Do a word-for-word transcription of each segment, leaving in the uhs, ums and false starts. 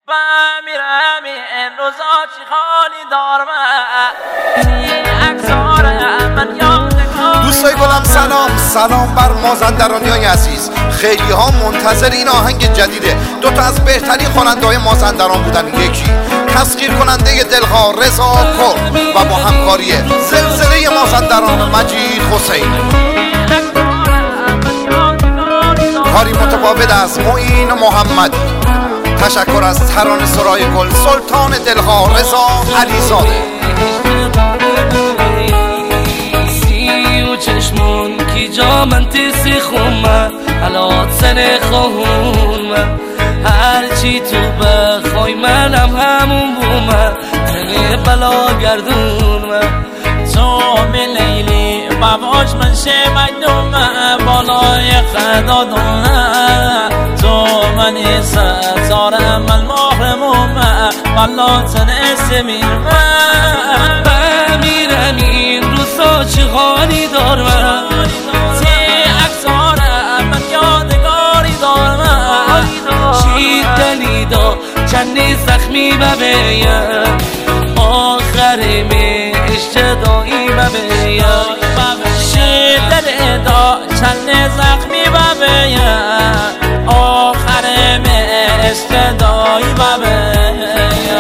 بمیرم این روزا چی خالی دارم اکسار من یادگار. دوستای گلم سلام سلام بر مازندرانیای عزیز. خیلی ها منتظر این آهنگ جدیده. دو تا از بهترین خواننده های مازندران بودن. یکی تسخیر کننده دلها رضا کرد و با همکاری زلزله مازندران مجید حسین. کاری متفاوت از معین محمد. تشکر از ترانه سرای گل سلطان دلها رضا علیزاده. سی و چشمون کی جا من تیسی خومه حالات سن خواهون هرچی تو بخوای منم همون بومه تنه بلا گردون تو می لیلی باباش من شه مجنومه بالای خدا دونه تو من ستاره من محرمومه والا تنه میرمه بمیرم این روزا چه حالی دارم تی اکساره من یادگاری دارم چی دلیدا چندی زخمی ببیم آخر می اشتدایی ببیم چی دلیدا چند زخمی ببیم آخر می اشتدایی ببیم.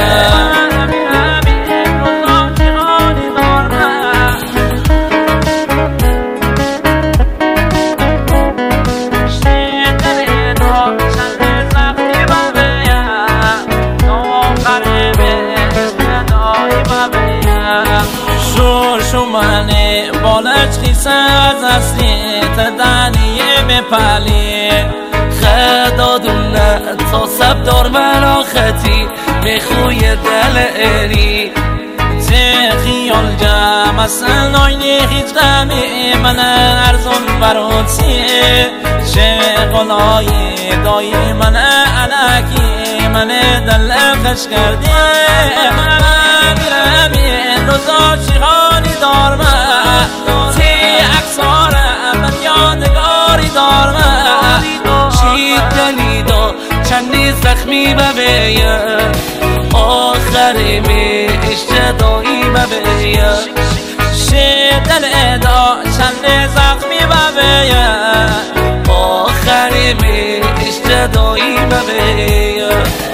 شمانه بالش خیسه از اصلی تدانیه میپالی خدا دونه تا سب دار من آختی میخوی دل ایری تی خیال جمع اصلا ناینی هیچ غمی من ارزون براتی چه قلای دایی من علکی من دل خش کردی میرم این روزا چی حالی دارم تی اکساره من یادگاری دارم چی دلیدا چندی زخمی ببیم آخر می اشتدایی ببیم چی دلیدا چند زخمی ببیم آخر می اشتدایی ببیم.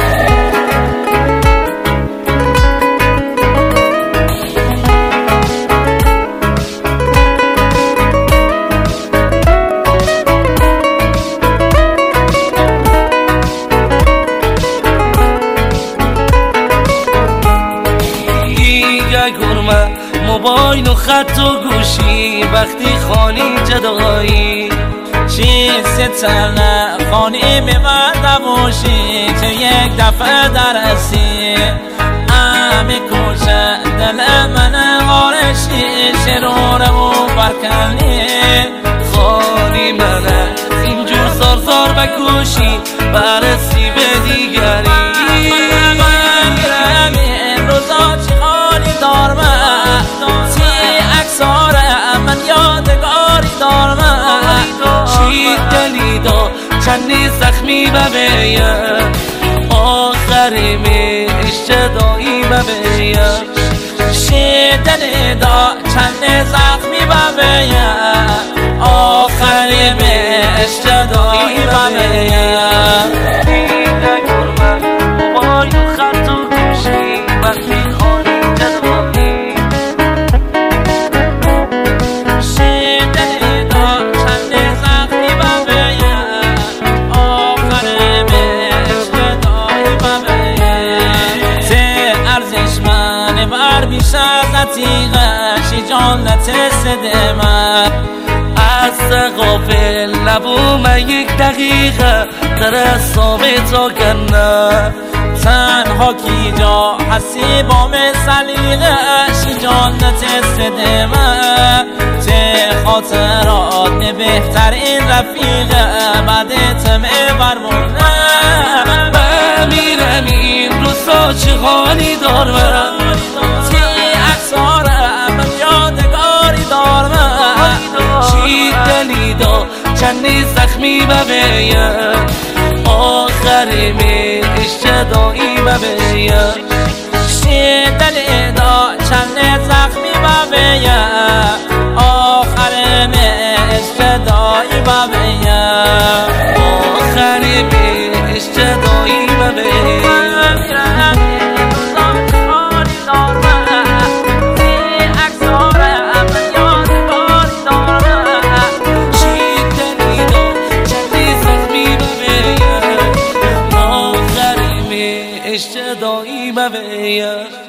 موبایل و خط و گوشی وقتی خانی جدایی چیزی تنه خانی میبرده باشی که یک دفعه درسی امی کوچه دل من آرشی شروره و برکنی خانی منه اینجور زار زار بکوشی برسی به دیگری بمیرم این روزا چی حالی دارم تی اکساره من یادگاری دارم چی دلیدا چندی زخمی ببیم آخر می اشتدایی ببیم چی دلیدا چند زخمی ببیم آخر می اشتدایی ببیم. موبایل و خط و گوشی وقتی خانی جدایی چی دلیدا چند زخمی ببیم آخر می اشتدایی ببیم تی ارزش من بر بیش از عتیقه شی جانت سدمه از غافل نبوم یک دقیقه در ثابت کنه تنها کی جا حسی با سلیقه شی جانت سدمه چه خاطرات بهترین رفیقه بعد تمه برمونه بمیرم این روزا چه حالی دارم تی اکساره من یادگاری دارم چی دلیدا چندی زخمی ببیم آخر می اشتدایی ببیا شیدل دا چند زخمی ببیا آخر مشت دایی ببیا آخر مشت دایی ببیا اشتدایی ببیا